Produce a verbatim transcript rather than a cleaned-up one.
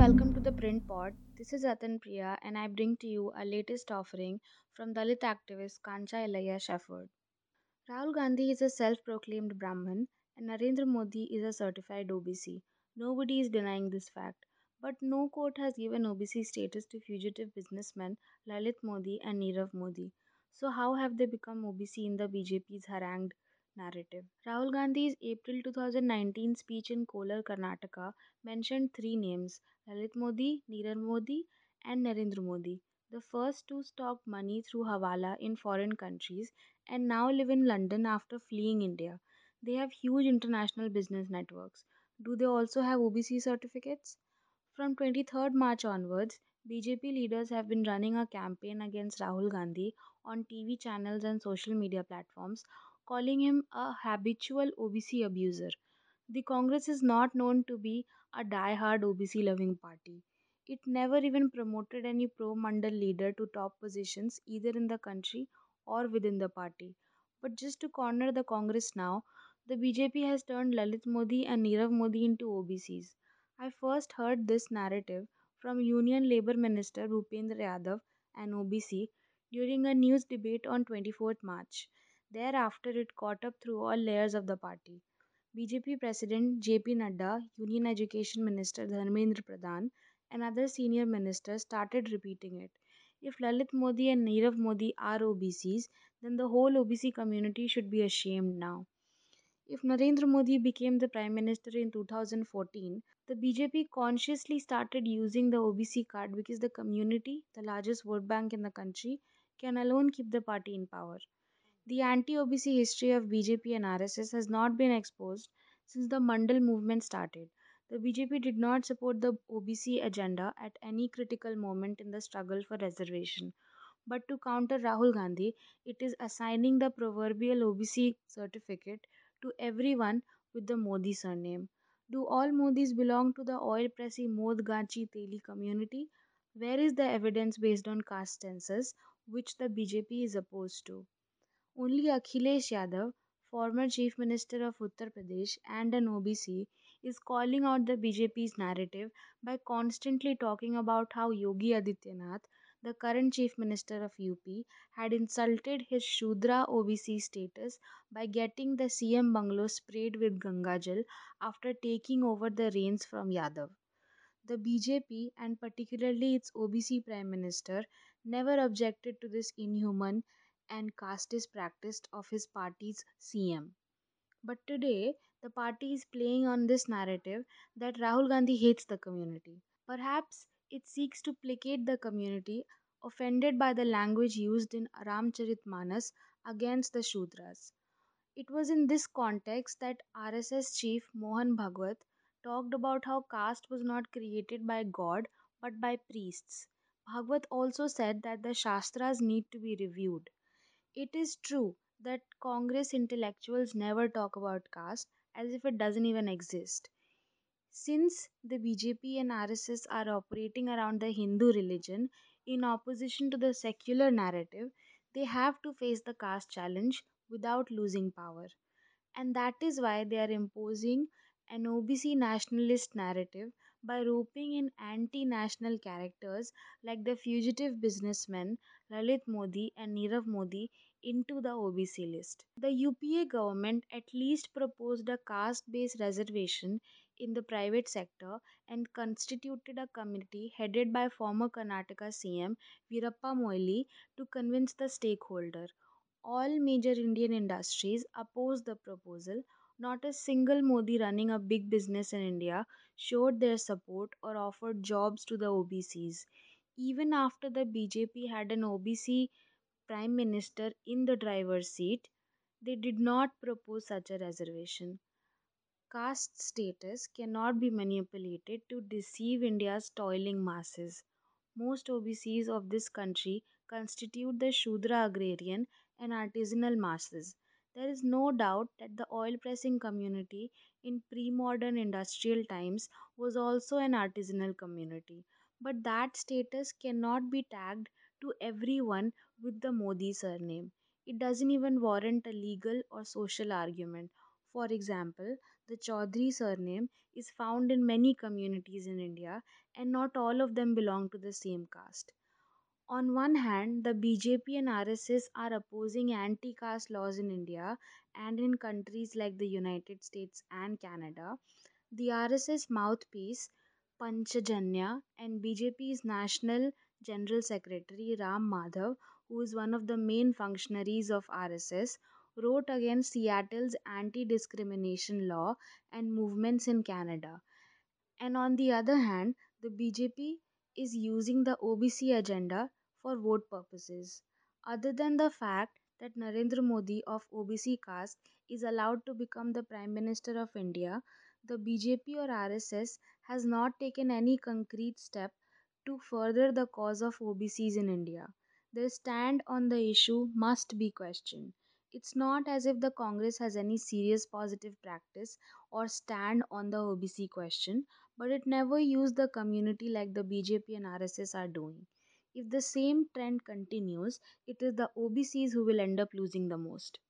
welcome to the Print Pod. This is Ratan Priya, and I bring to you a latest offering from Dalit activist Kancha Elayya Shafford. Rahul Gandhi is a self proclaimed Brahmin, and Narendra Modi is a certified O B C. Nobody is denying this fact. But no court has given O B C status to fugitive businessmen Lalit Modi and Nirav Modi. So, how have they become O B C in the B J P's harangued narrative? Rahul Gandhi's April twenty nineteen speech in Kolar, Karnataka mentioned three names: Lalit Modi, Nirav Modi, and Narendra Modi. The first two stocked money through Hawala in foreign countries and now live in London after fleeing India. They have huge international business networks. Do they also have O B C certificates? From twenty-third March onwards, B J P leaders have been running a campaign against Rahul Gandhi on T V channels and social media platforms, calling him a habitual O B C abuser. The Congress is not known to be a die-hard O B C loving party. It never even promoted any pro Mandal leader to top positions either in the country or within the party. But just to corner the Congress now, the B J P has turned Lalit Modi and Nirav Modi into O B Cs. I first heard this narrative from Union Labour Minister Bhupendra Yadav, an O B C, during a news debate on twenty-fourth March. Thereafter, it caught up through all layers of the party. B J P President J P Nadda, Union Education Minister Dharmendra Pradhan, and other senior ministers started repeating it. If Lalit Modi and Nirav Modi are O B Cs, then the whole O B C community should be ashamed now. If Narendra Modi became the Prime Minister in two thousand fourteen, the B J P consciously started using the O B C card because the community, the largest vote bank in the country, can alone keep the party in power. The anti O B C history of B J P and R S S has not been exposed since the Mandal movement started. The B J P did not support the O B C agenda at any critical moment in the struggle for reservation. But to counter Rahul Gandhi, it is assigning the proverbial O B C certificate to everyone with the Modi surname. Do all Modis belong to the oil pressy Modgachi Teli community? Where is the evidence based on caste census, which the B J P is opposed to? Only Akhilesh Yadav, former Chief Minister of Uttar Pradesh and an O B C, is calling out the B J P's narrative by constantly talking about how Yogi Adityanath, the current Chief Minister of U P, had insulted his Shudra O B C status by getting the C M bungalow sprayed with Gangajal after taking over the reins from Yadav. The B J P, and particularly its O B C Prime Minister, never objected to this inhuman and casteist practice of his party's C M. But today, the party is playing on this narrative that Rahul Gandhi hates the community. Perhaps it seeks to placate the community offended by the language used in Ramcharitmanas against the Shudras. It was in this context that R S S chief Mohan Bhagwat talked about how caste was not created by God but by priests. Bhagwat also said that the Shastras need to be reviewed. It is true that Congress intellectuals never talk about caste as if it doesn't even exist. Since the B J P and R S S are operating around the Hindu religion in opposition to the secular narrative, they have to face the caste challenge without losing power. And that is why they are imposing an O B C nationalist narrative by roping in anti national characters like the fugitive businessmen Lalit Modi and Nirav Modi into the O B C list. The U P A government at least proposed a caste based reservation in the private sector and constituted a committee headed by former Karnataka C M Veerappa Moily to convince the stakeholder. All major Indian industries opposed the proposal. Not a single Modi running a big business in India showed their support or offered jobs to the O B Cs. Even after the B J P had an O B C prime minister in the driver's seat, they did not propose such a reservation. Caste status cannot be manipulated to deceive India's toiling masses. Most O B Cs of this country constitute the Shudra agrarian and artisanal masses. There is no doubt that the oil pressing community in pre modern industrial times was also an artisanal community. But that status cannot be tagged to everyone with the Modi surname. It doesn't even warrant a legal or social argument. For example, the Chaudhary surname is found in many communities in India, and not all of them belong to the same caste. On one hand, the B J P and R S S are opposing anti caste laws in India and in countries like the United States and Canada. The R S S mouthpiece, Panchajanya, and B J P's National General Secretary Ram Madhav, who is one of the main functionaries of R S S, wrote against Seattle's anti discrimination law and movements in Canada. And on the other hand, the B J P is using the O B C agenda for vote purposes. Other than the fact that Narendra Modi of O B C caste is allowed to become the Prime Minister of India, the B J P or R S S has not taken any concrete step to further the cause of O B Cs in India. Their stand on the issue must be questioned. It's not as if the Congress has any serious positive practice or stand on the O B C question, but it never used the community like the B J P and R S S are doing. If the same trend continues, it is the O B Cs who will end up losing the most.